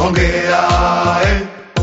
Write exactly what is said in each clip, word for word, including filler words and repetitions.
Hongera, eh.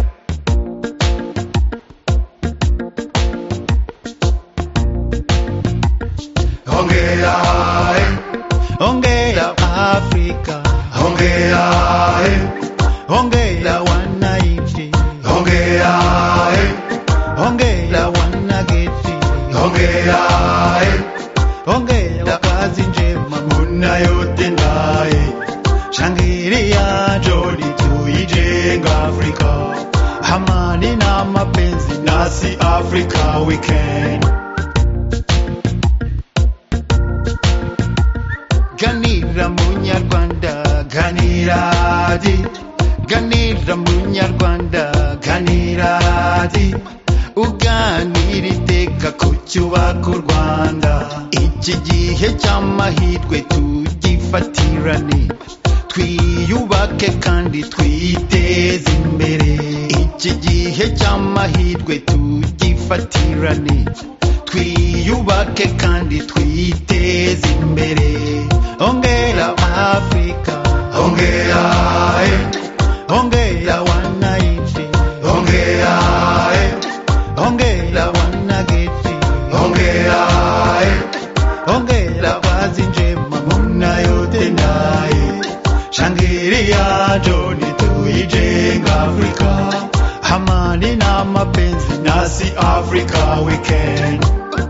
Hongera, eh. Hongera Afrika, Hongera, eh. hongera wananchi, Hongera, eh. hongera wanageti, Hongera, eh. hongera kazi njema Munayotenda, eh. shangilia Joli tuijenga Afrika, amani na mapenzi nasi Afrika weekend. ganira munyarwanda Ganira di, ganira munyarwanda ganira di, uganira iteka ku cyubaka u Rwanda iki gihe cy'amahirwe tugifatirane twiyubake kandi twiteze imbere iki gihe cy'amahirwe tugifatirane twiyubake kandi twiteze imbere hongera Afrika Hongera, eh. hongera wananchi Hongera, eh. hongera wanageti Hongera, eh. hongera kazi njema Munayotenda, eh. Shangilia Joli tuijenga Afrika, amani na mapenzi nasi Afrika weekend.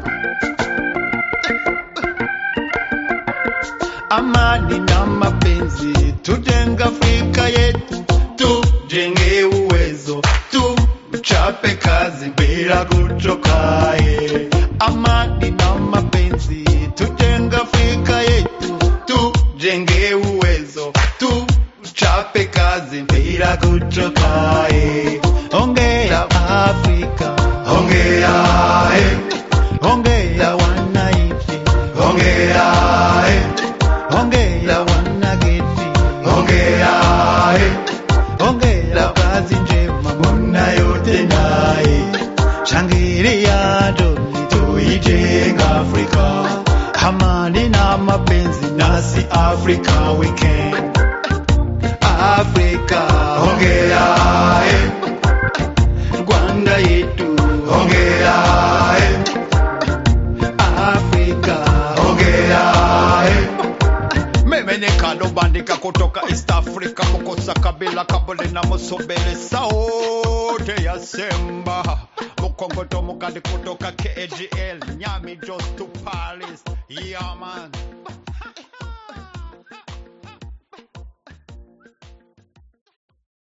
amani na mapenzi tujenga Afrika yetu Tujenge uwezo, tuchape kazi bila kuchoka, eh. amani na mapenzi tujenga Afrika yetu Tujenge uwezo, tuchape kazi bila kuchoka, eh. hongera Afrika Hongera, eh. hongera wananchi Hongera, eh. hongera wanageti Hongera, eh. hongera kazi njema Munayotenda, eh. shangilia Joli Tuijenga Afrika, amani na mapenzi nasi Afrika weekend. Afrika Hongera, eh. Rwanda yetu Hongera, eh. Afrika Hongera, eh. meme ni kano bandika kutoka East Africa mukosa kabila kabule na musobele sauti ya Simba mukongoto mukadi kutoka K G L Nyami Jos to Paris yeah man